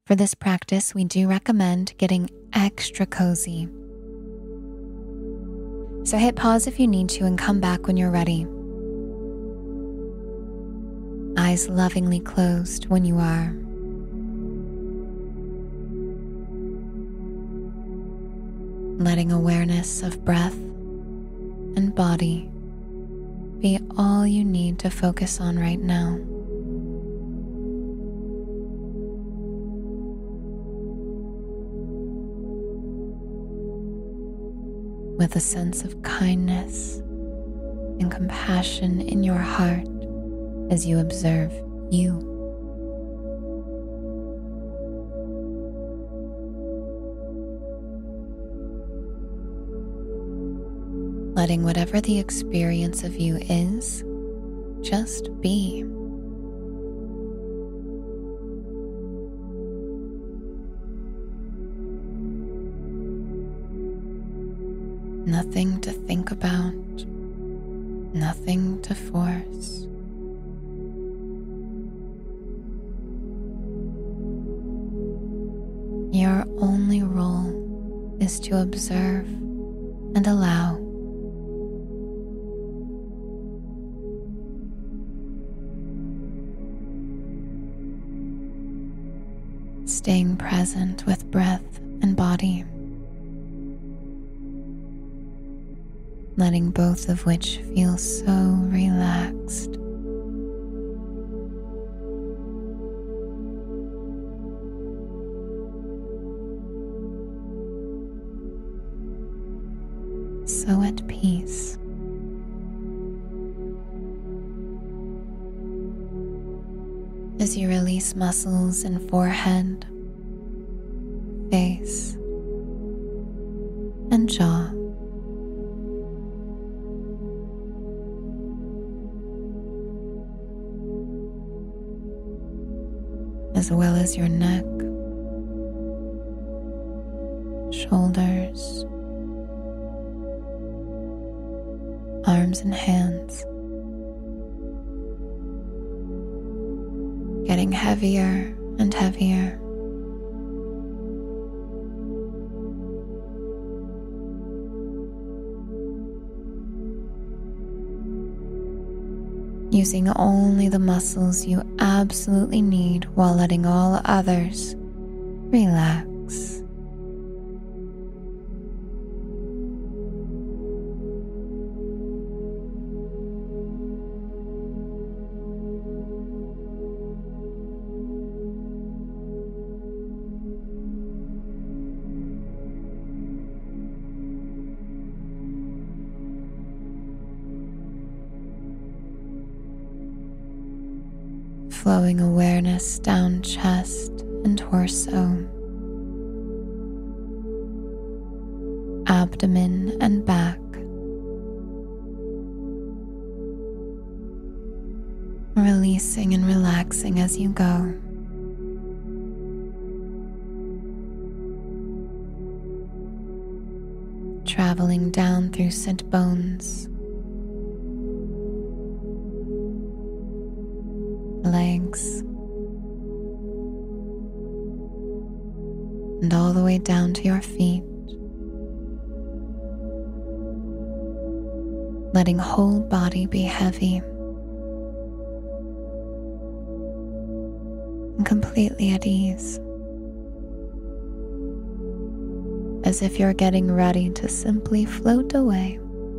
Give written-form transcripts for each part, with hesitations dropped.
For this practice, we do recommend getting extra cozy. So hit pause if you need to and come back when you're ready. Eyes lovingly closed when you are. Letting awareness of breath and body be all you need to focus on right now. With a sense of kindness and compassion in your heart as you observe you. Letting whatever the experience of you is, just be. Nothing to think about, nothing to force. Your only role is to observe and allow. Staying present with breath and body, letting both of which feel so relaxed. So at peace. As you release muscles in forehead, face, and jaw. As well as your neck, shoulders, arms and hands, getting heavier and heavier. Using only the muscles you absolutely need while letting all others relax. Flowing awareness down chest and torso, abdomen and back, releasing and relaxing as you go. Traveling down through sit bones, legs, and all the way down to your feet, letting whole body be heavy and completely at ease, as if you're getting ready to simply float away.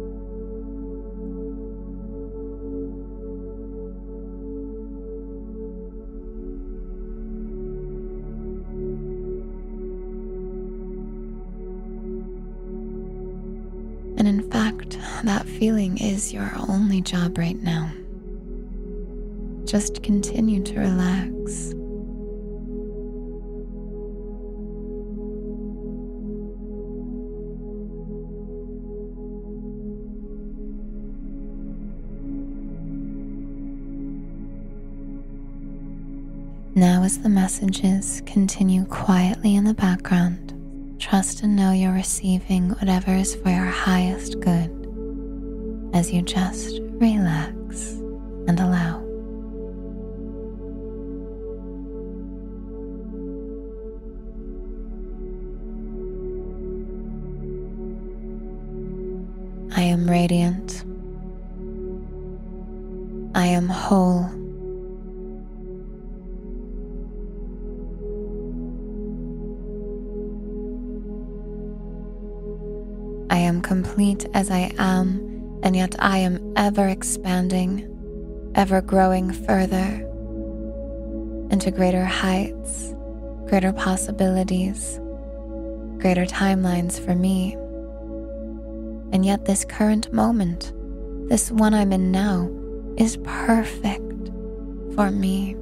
And in fact, that feeling is your only job right now. Just continue to relax. Now as the messages continue quietly in the background, trust and know you're receiving whatever is for your highest good as you just relax and allow. am radiant. I am whole. I am complete as I am, and yet I am ever expanding, ever growing further into greater heights, greater possibilities, greater timelines for me. And yet this current moment, this one I'm in now, is perfect for me.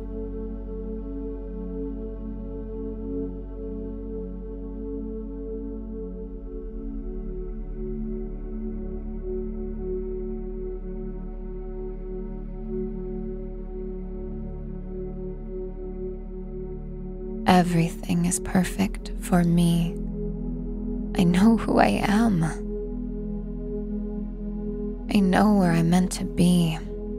Everything is perfect for me. I know who I am. I know where I'm meant to be.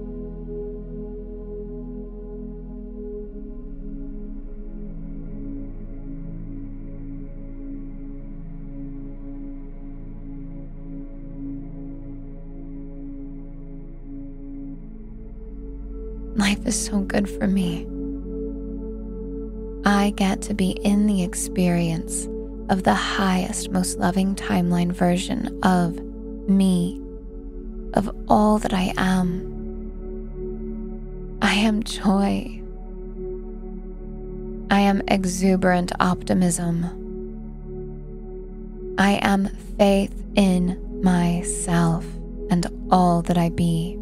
Life is so good for me. I get to be in the experience of the highest, most loving timeline version of me, of all that I am. I am joy. I am exuberant optimism. I am faith in myself and all that I be.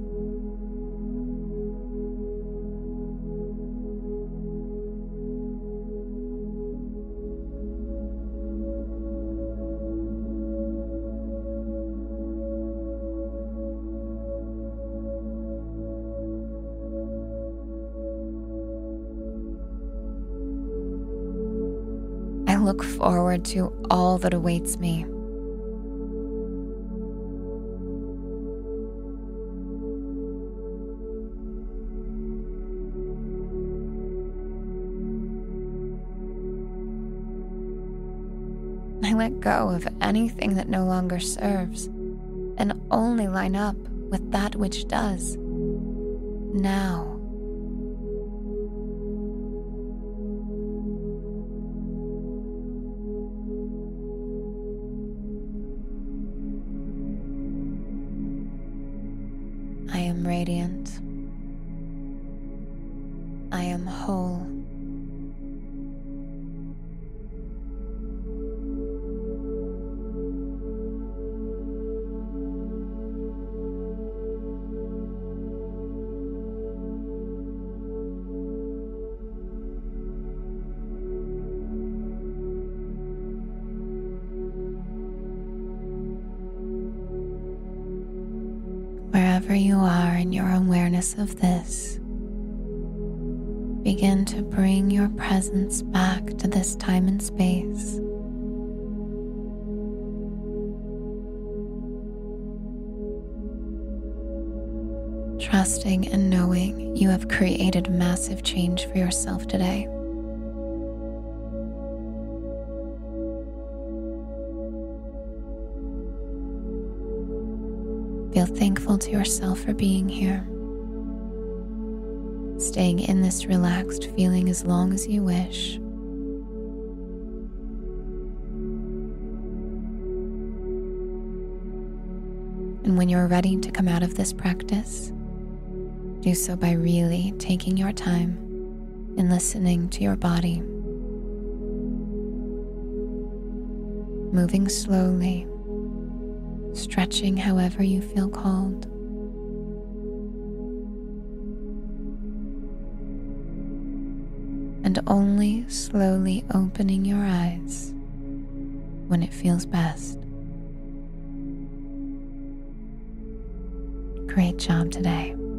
I look forward to all that awaits me. I let go of anything that no longer serves and only line up with that which does now. I am radiant. I am whole. Wherever you are in your awareness of this, begin to bring your presence back to this time and space. Trusting and knowing you have created massive change for yourself today. Feel thankful to yourself for being here, staying in this relaxed feeling as long as you wish. And when you're ready to come out of this practice, do so by really taking your time and listening to your body, moving slowly, stretching however you feel called. And only slowly opening your eyes when it feels best. Great job today.